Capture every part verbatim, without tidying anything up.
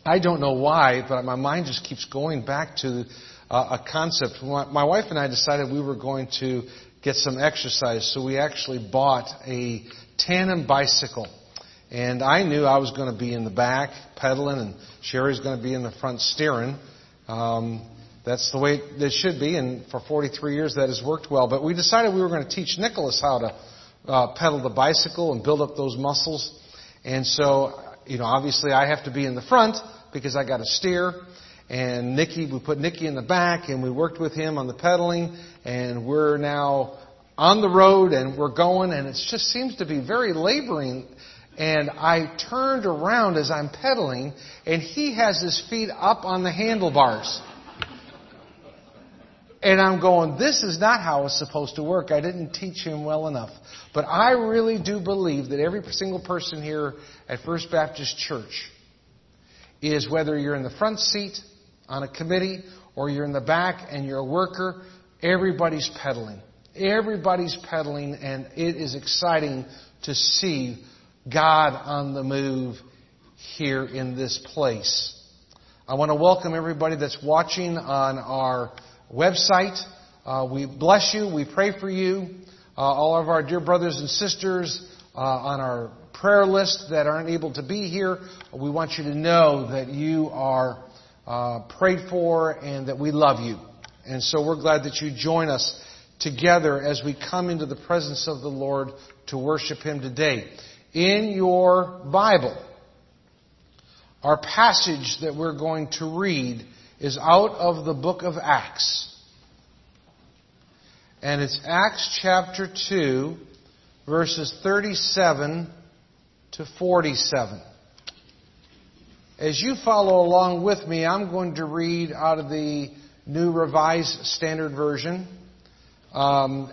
I don't know why, but my mind just keeps going back to uh, a concept. My, my wife and I decided we were going to get some exercise, so we actually bought a tandem bicycle. And I knew I was going to be in the back pedaling, and Sherry's going to be in the front steering. Um, that's the way it should be, and for forty-three years that has worked well. But we decided we were going to teach Nicholas how to uh, pedal the bicycle and build up those muscles. And so, you know, obviously I have to be in the front because I got to steer. And Nikki, we put Nikki in the back, and we worked with him on the pedaling. And we're now on the road, and we're going, and it just seems to be very laboring. And I turned around as I'm pedaling, and he has his feet up on the handlebars. And I'm going, this is not how it's supposed to work. I didn't teach him well enough. But I really do believe that every single person here at First Baptist Church is, whether you're in the front seat on a committee or you're in the back and you're a worker, everybody's pedaling. Everybody's pedaling, and it is exciting to see God on the move here in this place. I want to welcome everybody that's watching on our website. Uh, we bless you. We pray for you. Uh, all of our dear brothers and sisters uh, on our prayer list that aren't able to be here, we want you to know that you are uh, prayed for and that we love you. And so we're glad that you join us together as we come into the presence of the Lord to worship Him today. In your Bible, our passage that we're going to read is out of the book of Acts. And it's Acts chapter two, verses thirty-seven to forty-seven. As you follow along with me, I'm going to read out of the New Revised Standard Version. Um,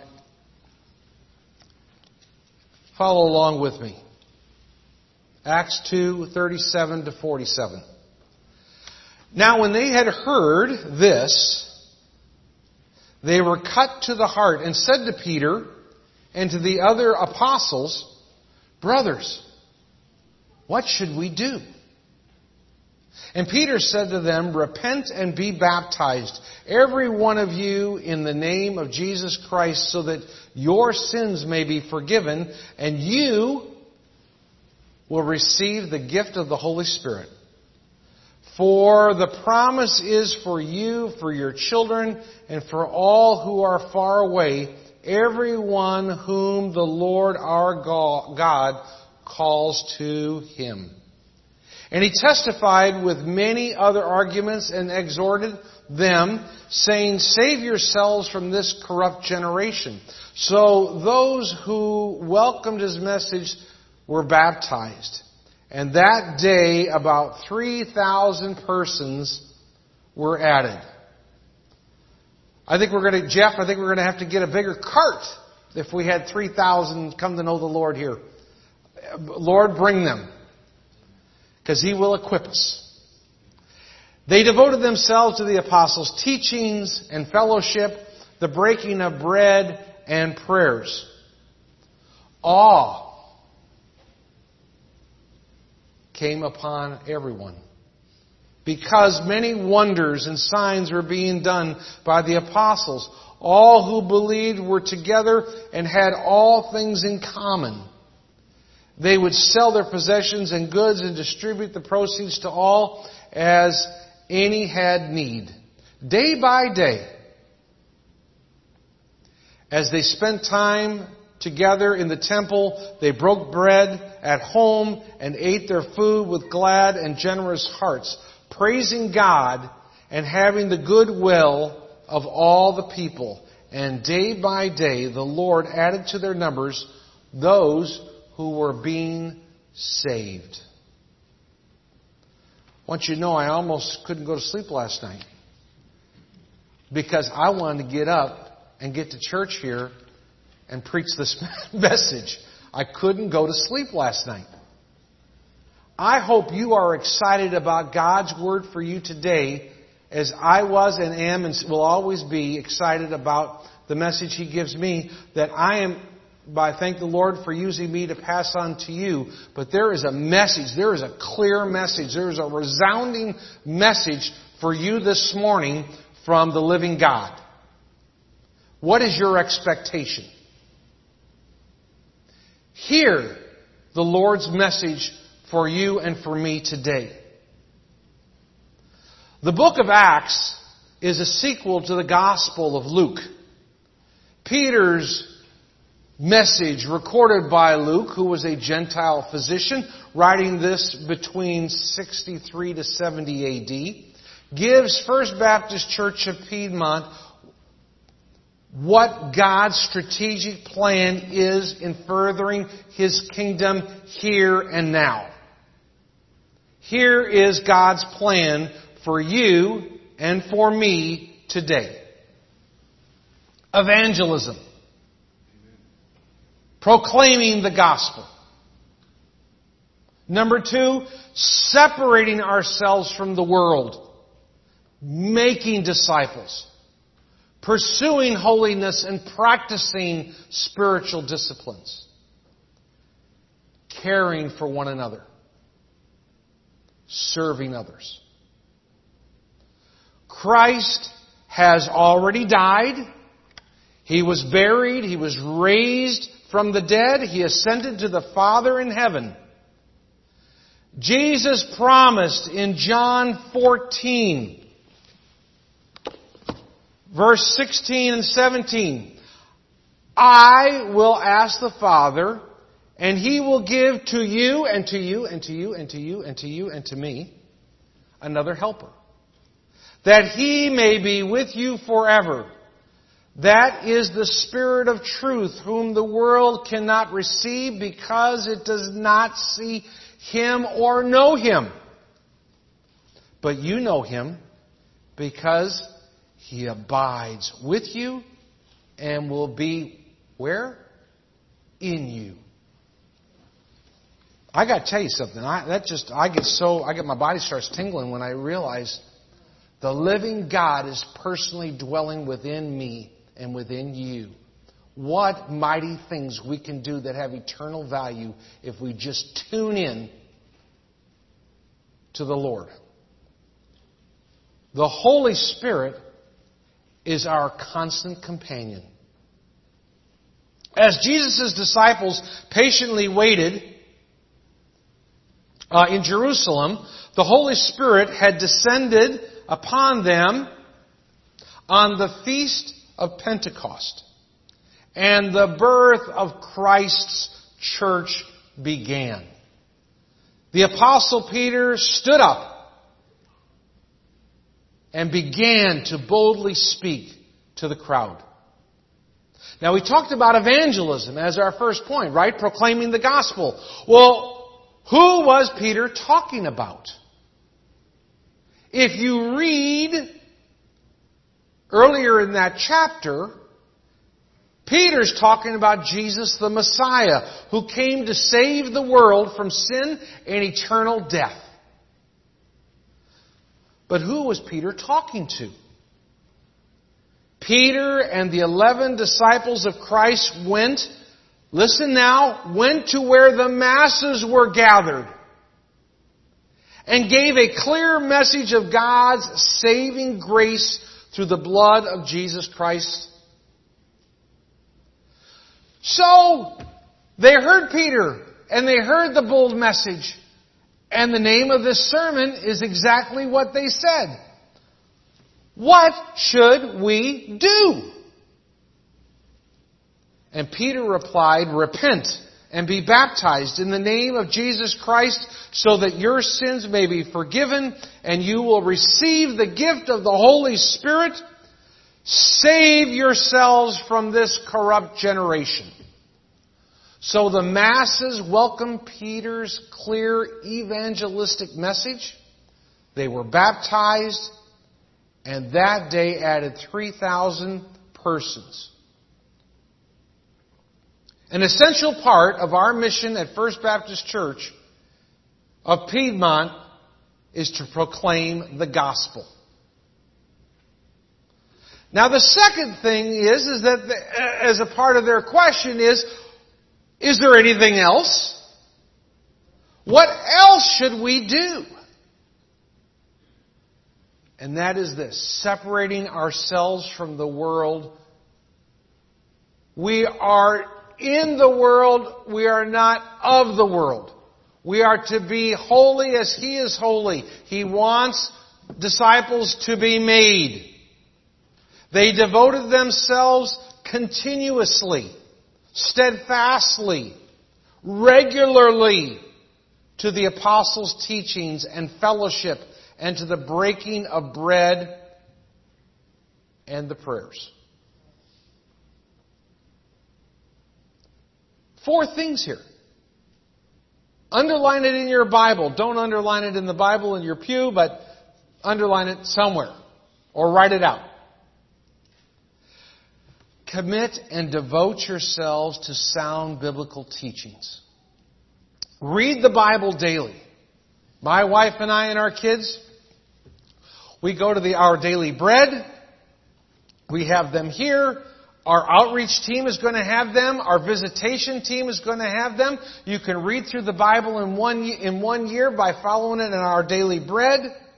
follow along with me. Acts two, thirty-seven to forty-seven. Now when they had heard this, they were cut to the heart and said to Peter and to the other apostles, Brothers, what should we do? And Peter said to them, Repent and be baptized, every one of you, in the name of Jesus Christ, so that your sins may be forgiven, and you will receive the gift of the Holy Spirit. For the promise is for you, for your children, and for all who are far away, everyone whom the Lord our God calls to Him. And he testified with many other arguments and exhorted them, saying, Save yourselves from this corrupt generation. So those who welcomed his message were baptized. And that day about three thousand persons were added. I think we're going to, Jeff, I think we're going to have to get a bigger cart if we had three thousand come to know the Lord here. Lord, bring them, because He will equip us. They devoted themselves to the apostles' teachings and fellowship, the breaking of bread and prayers. Awe came upon everyone, because many wonders and signs were being done by the apostles. All who believed were together and had all things in common. They would sell their possessions and goods and distribute the proceeds to all as any had need. Day by day, as they spent time together in the temple, they broke bread at home and ate their food with glad and generous hearts, praising God and having the goodwill of all the people. And day by day, the Lord added to their numbers those who were being saved. I want you to know I almost couldn't go to sleep last night, because I wanted to get up and get to church here and preach this message. I couldn't go to sleep last night. I hope you are excited about God's Word for you today, as I was and am and will always be excited about the message He gives me, that I am I thank the Lord for using me to pass on to you. But there is a message, there is a clear message, there is a resounding message for you this morning from the living God. What is your expectation? Hear the Lord's message for you and for me today. The book of Acts is a sequel to the Gospel of Luke. Peter's message, recorded by Luke, who was a Gentile physician, writing this between sixty-three to seventy A D, gives First Baptist Church of Piedmont what God's strategic plan is in furthering His kingdom here and now. Here is God's plan for you and for me today. Evangelism. Proclaiming the gospel. Number two, separating ourselves from the world. Making disciples. Pursuing holiness and practicing spiritual disciplines. Caring for one another. Serving others. Christ has already died. He was buried. He was raised from the dead. He ascended to the Father in heaven. Jesus promised in John fourteen, verse sixteen and seventeen, I will ask the Father, and He will give to you and to you and to you and to you and to you and to me another helper, that He may be with you forever. That is the Spirit of truth, whom the world cannot receive because it does not see Him or know Him. But you know Him because He abides with you and will be where? In you. I got to tell you something. I that just I get so I get my body starts tingling when I realize the living God is personally dwelling within me and within you. What mighty things we can do that have eternal value if we just tune in to the Lord. The Holy Spirit is our constant companion. As Jesus' disciples patiently waited uh, in Jerusalem, the Holy Spirit had descended upon them on the Feast of Pentecost. And the birth of Christ's church began. The Apostle Peter stood up and began to boldly speak to the crowd. Now we talked about evangelism as our first point, right? Proclaiming the gospel. Well, who was Peter talking about? If you read earlier in that chapter, Peter's talking about Jesus the Messiah, who came to save the world from sin and eternal death. But who was Peter talking to? Peter and the eleven disciples of Christ went, listen now, went to where the masses were gathered and gave a clear message of God's saving grace through the blood of Jesus Christ. So, they heard Peter, and they heard the bold message. And the name of this sermon is exactly what they said. What should we do? And Peter replied, repent and be baptized in the name of Jesus Christ so that your sins may be forgiven and you will receive the gift of the Holy Spirit. Save yourselves from this corrupt generation. So the masses welcomed Peter's clear evangelistic message. They were baptized, and that day added three thousand persons. An essential part of our mission at First Baptist Church of Piedmont is to proclaim the gospel. Now the second thing is, is that the, as a part of their question is, Is there anything else? What else should we do? And that is this, separating ourselves from the world. We are in the world, we are not of the world. We are to be holy as He is holy. He wants disciples to be made. They devoted themselves continuously, steadfastly, regularly to the apostles' teachings and fellowship and to the breaking of bread and the prayers. Four things here. Underline it in your Bible. Don't underline it in the Bible in your pew, but underline it somewhere or write it out. Commit and devote yourselves to sound biblical teachings. Read the Bible daily. My wife and I and our kids, we go to the Our Daily Bread. We have them here. Our outreach team is going to have them. Our visitation team is going to have them. You can read through the Bible in one, in one year by following it in Our Daily Bread.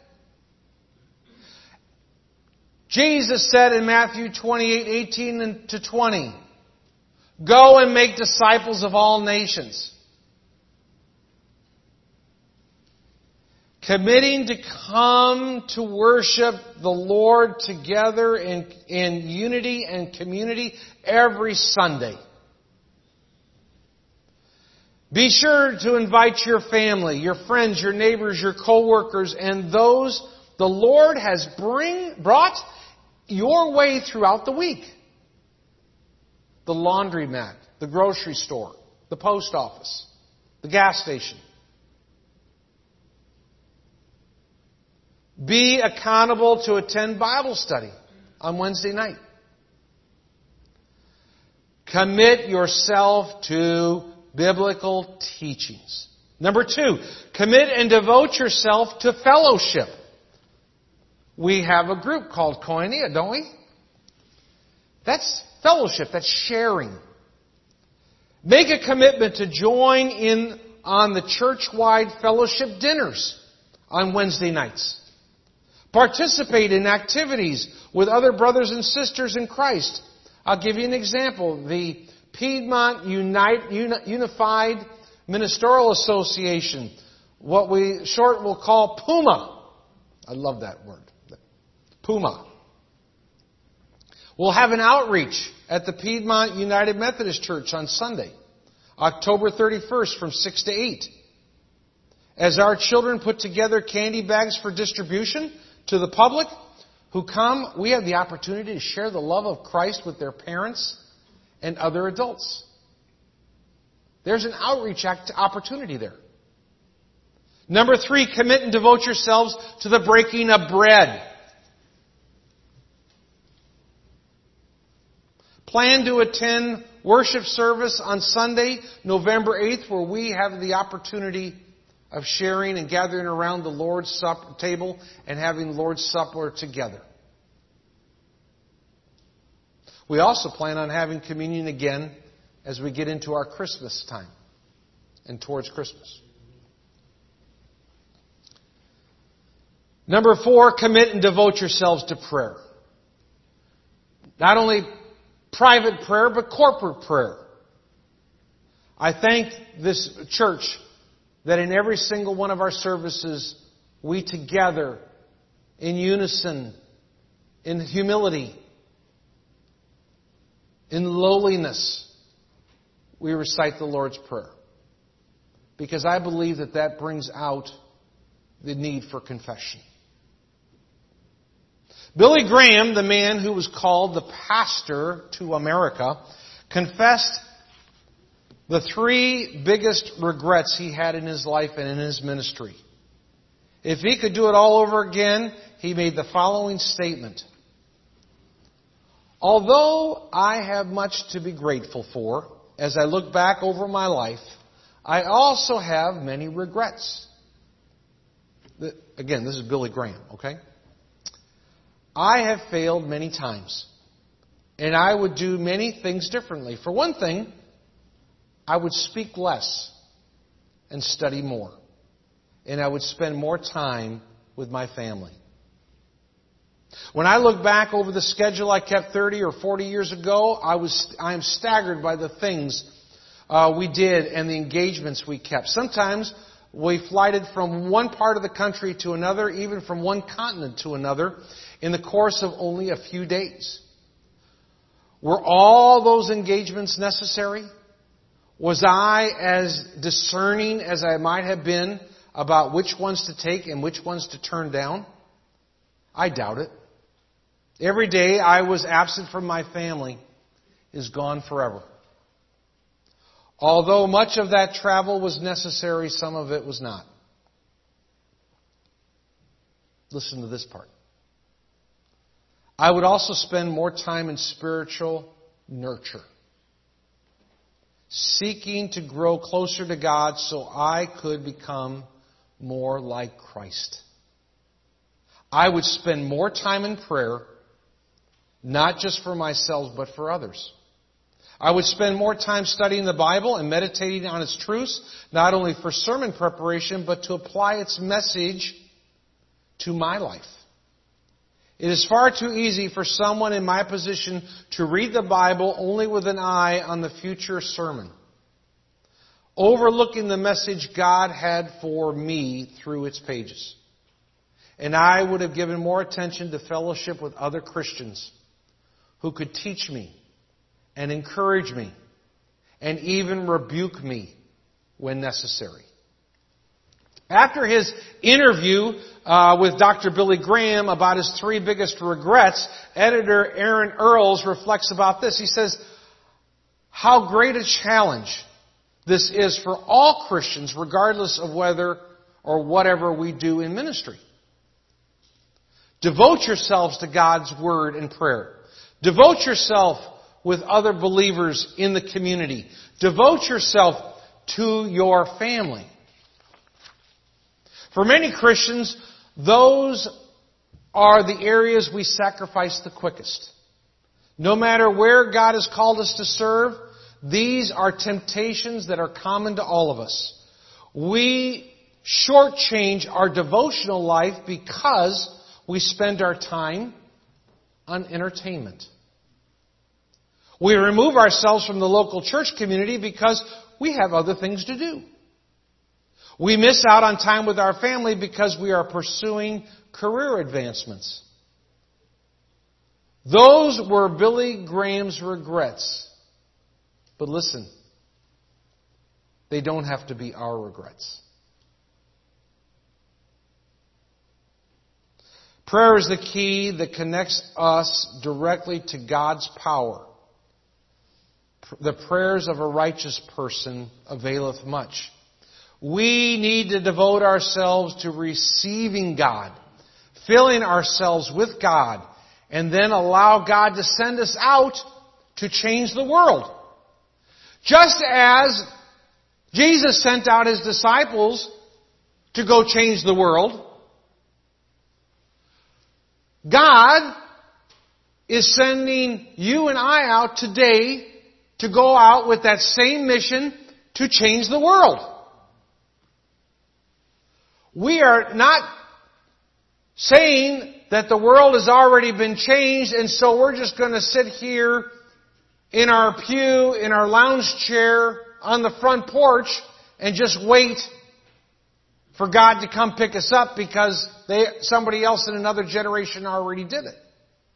Jesus said in Matthew twenty-eight, eighteen to twenty, "Go and make disciples of all nations." Committing to come to worship the Lord together in, in unity and community every Sunday. Be sure to invite your family, your friends, your neighbors, your co-workers, and those the Lord has bring, brought your way throughout the week. The laundromat, the grocery store, the post office, the gas station. Be accountable to attend Bible study on Wednesday night. Commit yourself to biblical teachings. Number two, commit and devote yourself to fellowship. We have a group called Koinonia, don't we? That's fellowship, that's sharing. Make a commitment to join in on the church-wide fellowship dinners on Wednesday nights. Participate in activities with other brothers and sisters in Christ. I'll give you an example. The Piedmont Unite, Unified Ministerial Association, what we short will call PUMA. I love that word. PUMA. We'll have an outreach at the Piedmont United Methodist Church on Sunday, October thirty-first from six to eight. As our children put together candy bags for distribution to the public who come, we have the opportunity to share the love of Christ with their parents and other adults. There's an outreach act opportunity there. Number three, commit and devote yourselves to the breaking of bread. Plan to attend worship service on Sunday, November eighth, where we have the opportunity of sharing and gathering around the Lord's Supper table and having Lord's Supper together. We also plan on having communion again as we get into our Christmas time and towards Christmas. Number four, commit and devote yourselves to prayer. Not only private prayer, but corporate prayer. I thank this church that in every single one of our services, we together, in unison, in humility, in lowliness, we recite the Lord's Prayer. Because I believe that that brings out the need for confession. Billy Graham, the man who was called the pastor to America, confessed the three biggest regrets he had in his life and in his ministry. If he could do it all over again, he made the following statement. Although I have much to be grateful for, as I look back over my life, I also have many regrets. Again, this is Billy Graham, okay? I have failed many times, and I would do many things differently. For one thing, I would speak less and study more. And I would spend more time with my family. When I look back over the schedule I kept thirty or forty years ago, I was I am staggered by the things uh, we did and the engagements we kept. Sometimes we flighted from one part of the country to another, even from one continent to another, in the course of only a few days. Were all those engagements necessary? Was I as discerning as I might have been about which ones to take and which ones to turn down? I doubt it. Every day I was absent from my family is gone forever. Although much of that travel was necessary, some of it was not. Listen to this part. I would also spend more time in spiritual nurture, seeking to grow closer to God so I could become more like Christ. I would spend more time in prayer, not just for myself, but for others. I would spend more time studying the Bible and meditating on its truths, not only for sermon preparation, but to apply its message to my life. It is far too easy for someone in my position to read the Bible only with an eye on the future sermon, overlooking the message God had for me through its pages. And I would have given more attention to fellowship with other Christians who could teach me and encourage me and even rebuke me when necessary. After his interview uh, with Doctor Billy Graham about his three biggest regrets, editor Aaron Earls reflects about this. He says, how great a challenge this is for all Christians, regardless of whether or whatever we do in ministry. Devote yourselves to God's Word and prayer. Devote yourself with other believers in the community. Devote yourself to your family. For many Christians, those are the areas we sacrifice the quickest. No matter where God has called us to serve, these are temptations that are common to all of us. We shortchange our devotional life because we spend our time on entertainment. We remove ourselves from the local church community because we have other things to do. We miss out on time with our family because we are pursuing career advancements. Those were Billy Graham's regrets. But listen, they don't have to be our regrets. Prayer is the key that connects us directly to God's power. The prayers of a righteous person availeth much. We need to devote ourselves to receiving God, filling ourselves with God, and then allow God to send us out to change the world. Just as Jesus sent out His disciples to go change the world, God is sending you and I out today to go out with that same mission to change the world. We are not saying that the world has already been changed and so we're just going to sit here in our pew, in our lounge chair, on the front porch and just wait for God to come pick us up because they, somebody else in another generation already did it.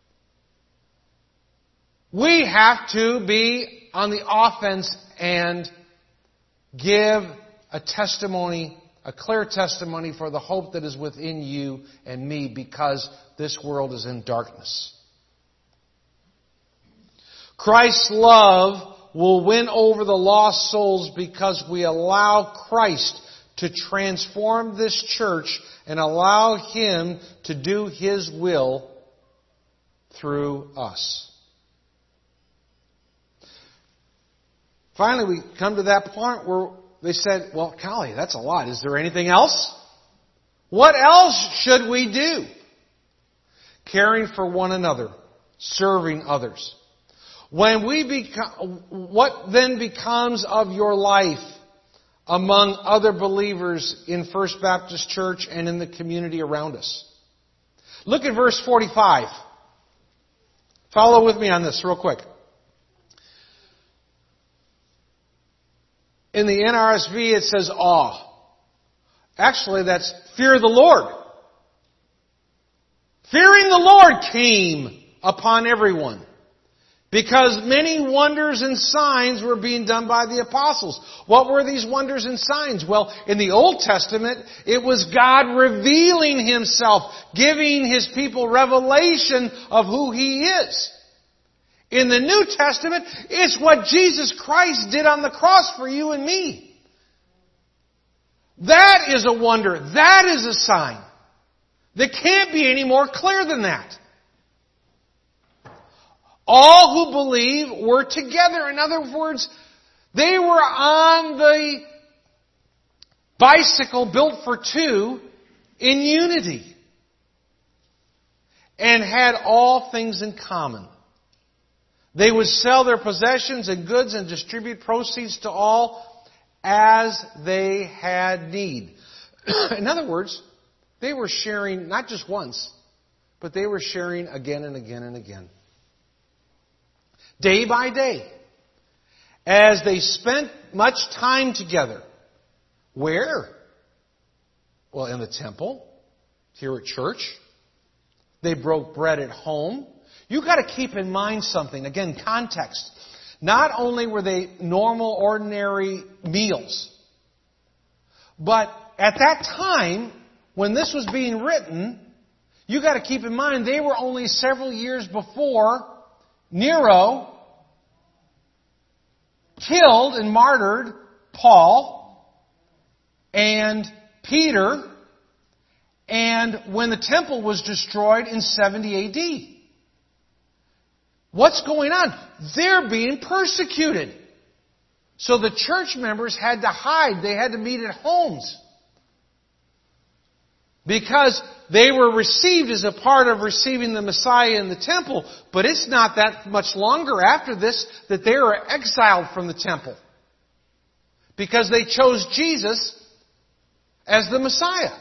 We have to be on the offense and give a testimony, a clear testimony for the hope that is within you and me because this world is in darkness. Christ's love will win over the lost souls because we allow Christ to transform this church and allow Him to do His will through us. Finally, we come to that point where they said, well, golly, that's a lot. Is there anything else? What else should we do? Caring for one another, serving others. When we become, what then becomes of your life among other believers in First Baptist Church and in the community around us? Look at verse forty-five. Follow with me on this real quick. In the N R S V it says awe. Actually, that's fear the Lord. Fearing the Lord came upon everyone, because many wonders and signs were being done by the apostles. What were these wonders and signs? Well, in the Old Testament, it was God revealing Himself, giving His people revelation of who He is. In the New Testament, it's what Jesus Christ did on the cross for you and me. That is a wonder. That is a sign. There can't be any more clear than that. All who believe were together. In other words, they were on the bicycle built for two in unity and had all things in common. They would sell their possessions and goods and distribute proceeds to all as they had need. In other words, they were sharing not just once, but they were sharing again and again and again. Day by day, as they spent much time together. Where? Well, in the temple, here at church. They broke bread at home. You've got to keep in mind something. Again, context. Not only were they normal, ordinary meals, but at that time, when this was being written, you've got to keep in mind they were only several years before Nero killed and martyred Paul and Peter, and when the temple was destroyed in seventy A D. What's going on? They're being persecuted. So the church members had to hide. They had to meet at homes. Because they were received as a part of receiving the Messiah in the temple. But it's not that much longer after this that they were exiled from the temple. Because they chose Jesus as the Messiah.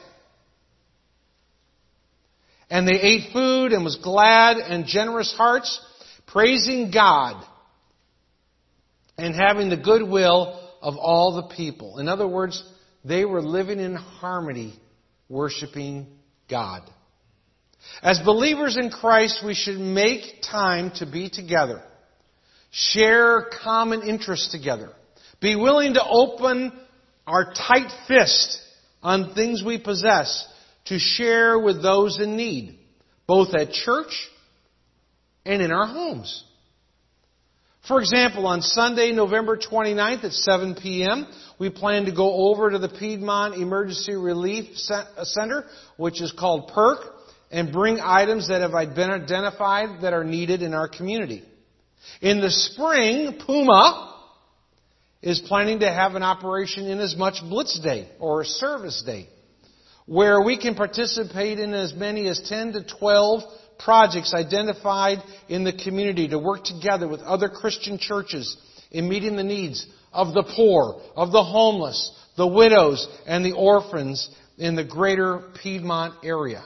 And they ate food and was glad and generous hearts, praising God and having the goodwill of all the people. In other words, they were living in harmony, worshiping God. As believers in Christ, we should make time to be together, share common interests together, be willing to open our tight fist on things we possess to share with those in need, both at church and in our homes. For example, on Sunday, November twenty-ninth at seven p.m., we plan to go over to the Piedmont Emergency Relief Center, which is called PERC, and bring items that have been identified that are needed in our community. In the spring, Puma is planning to have an Operation Inasmuch Blitz Day, or a service day, where we can participate in as many as ten to twelve projects identified in the community to work together with other Christian churches in meeting the needs of the poor, of the homeless, the widows, and the orphans in the greater Piedmont area.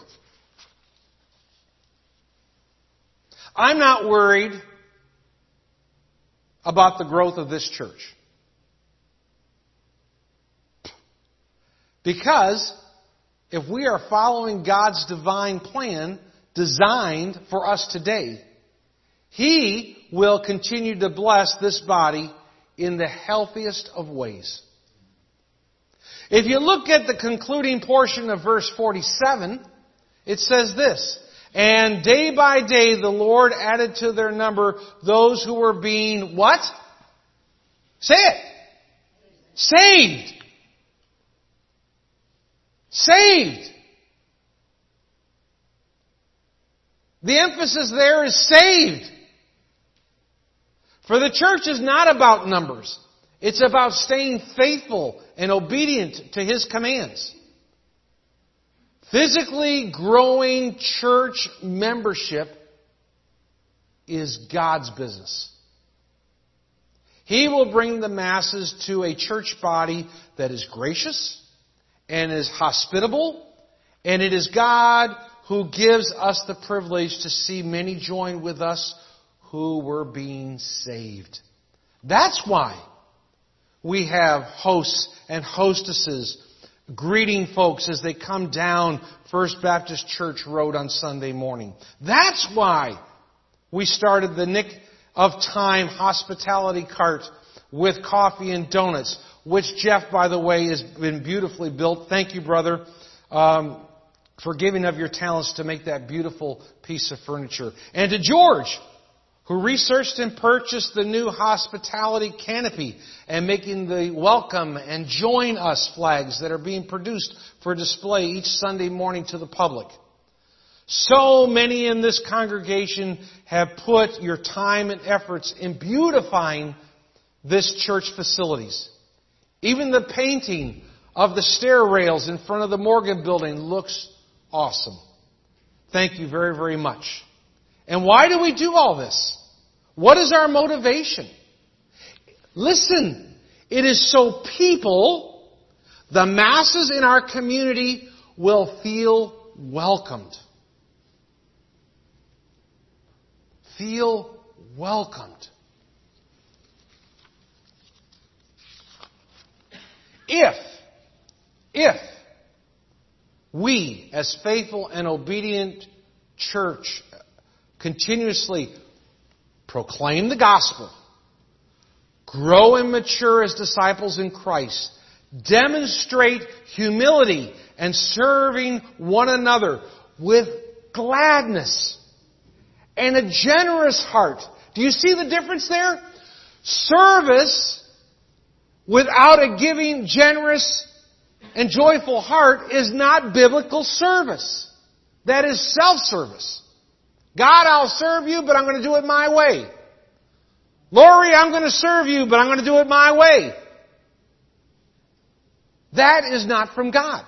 I'm not worried about the growth of this church. Because if we are following God's divine plan designed for us today, He will continue to bless this body in the healthiest of ways. If you look at the concluding portion of verse forty-seven, it says this, "And day by day the Lord added to their number those who were being," what? Say it. Saved. Saved. The emphasis there is saved. For the church is not about numbers. It's about staying faithful and obedient to His commands. Physically growing church membership is God's business. He will bring the masses to a church body that is gracious and is hospitable. And it is God who gives us the privilege to see many join with us who were being saved. That's why we have hosts and hostesses greeting folks as they come down First Baptist Church Road on Sunday morning. That's why we started the Nick of Time hospitality cart with coffee and donuts, which Jeff, by the way, has been beautifully built. Thank you, brother, um, for giving of your talents to make that beautiful piece of furniture. And to George, who researched and purchased the new hospitality canopy and making the welcome and join us flags that are being produced for display each Sunday morning to the public. So many in this congregation have put your time and efforts in beautifying this church facilities. Even the painting of the stair rails in front of the Morgan building looks awesome. Thank you very, very much. And why do we do all this? What is our motivation? Listen, it is so people, the masses in our community, will feel welcomed. Feel welcomed. If, if we, as faithful and obedient church, continuously proclaim the gospel, grow and mature as disciples in Christ, demonstrate humility and serving one another with gladness and a generous heart. Do you see the difference there? Service without a giving, generous, and joyful heart is not biblical service. That is self-service. God, I'll serve you, but I'm going to do it my way. Lori, I'm going to serve you, but I'm going to do it my way. That is not from God.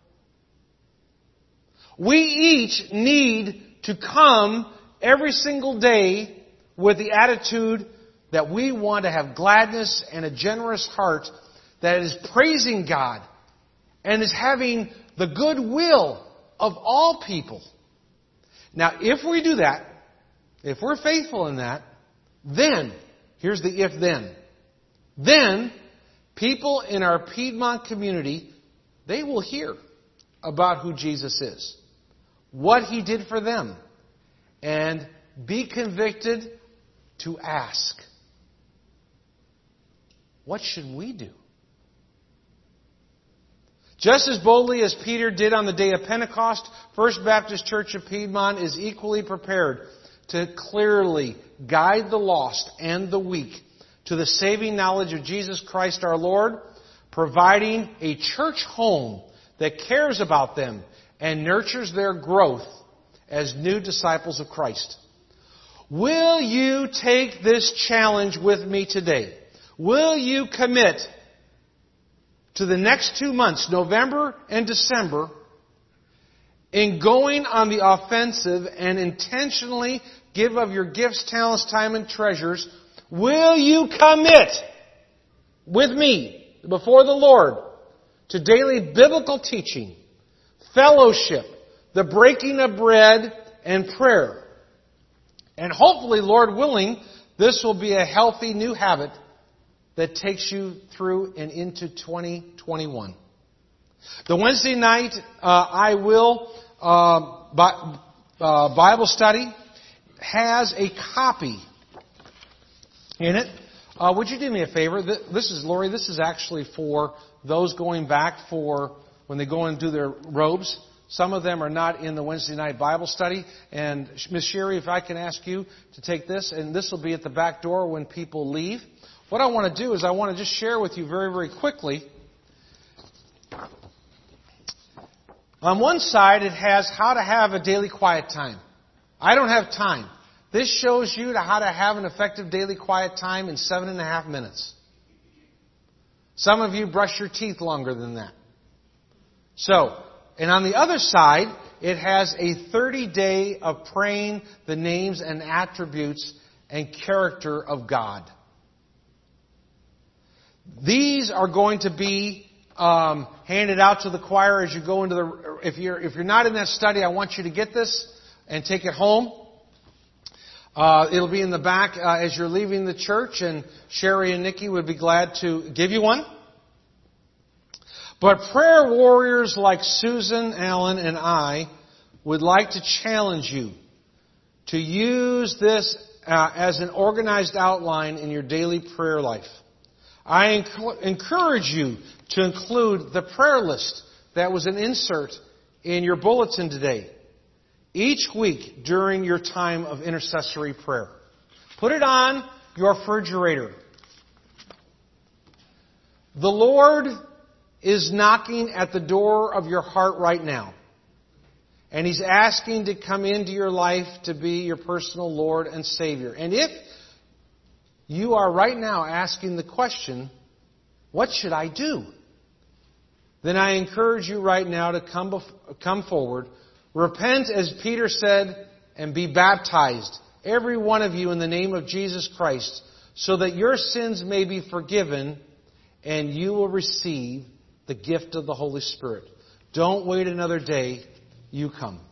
We each need to come every single day with the attitude that we want to have gladness and a generous heart that is praising God and is having the goodwill of all people. Now, if we do that, if we're faithful in that, then, here's the if then, then people in our Piedmont community, they will hear about who Jesus is, what He did for them, and be convicted to ask, what should we do? Just as boldly as Peter did on the day of Pentecost, First Baptist Church of Piedmont is equally prepared to clearly guide the lost and the weak to the saving knowledge of Jesus Christ our Lord, providing a church home that cares about them and nurtures their growth as new disciples of Christ. Will you take this challenge with me today? Will you commit to the next two months, November and December, in going on the offensive and intentionally give of your gifts, talents, time, and treasures? Will you commit with me before the Lord to daily biblical teaching, fellowship, the breaking of bread, and prayer? And hopefully, Lord willing, this will be a healthy new habit that takes you through and into twenty twenty-one. The Wednesday night, uh, I will, uh, Bi- uh, Bible study has a copy in it. Uh, would you do me a favor? This is, Lori, this is actually for those going back for when they go and do their robes. Some of them are not in the Wednesday night Bible study. And Miss Sherry, if I can ask you to take this, and this will be at the back door when people leave. What I want to do is I want to just share with you very, very quickly. On one side, it has how to have a daily quiet time. I don't have time. This shows you how to have an effective daily quiet time in seven and a half minutes. Some of you brush your teeth longer than that. So, and on the other side, it has a thirty-day of praying the names and attributes and character of God. These are going to be um, handed out to the choir as you go into the... If you're, if you're not in that study, I want you to get this and take it home. Uh, it'll be in the back uh, as you're leaving the church, and Sherry and Nikki would be glad to give you one. But prayer warriors like Susan Allen and I would like to challenge you to use this uh, as an organized outline in your daily prayer life. I enc- encourage you to include the prayer list that was an insert in your bulletin today, each week during your time of intercessory prayer. Put it on your refrigerator. The Lord is knocking at the door of your heart right now. And He's asking to come into your life to be your personal Lord and Savior. And if you are right now asking the question, what should I do? Then I encourage you right now to come, bef- come forward, repent as Peter said, and be baptized, every one of you in the name of Jesus Christ, so that your sins may be forgiven and you will receive the gift of the Holy Spirit. Don't wait another day. You come.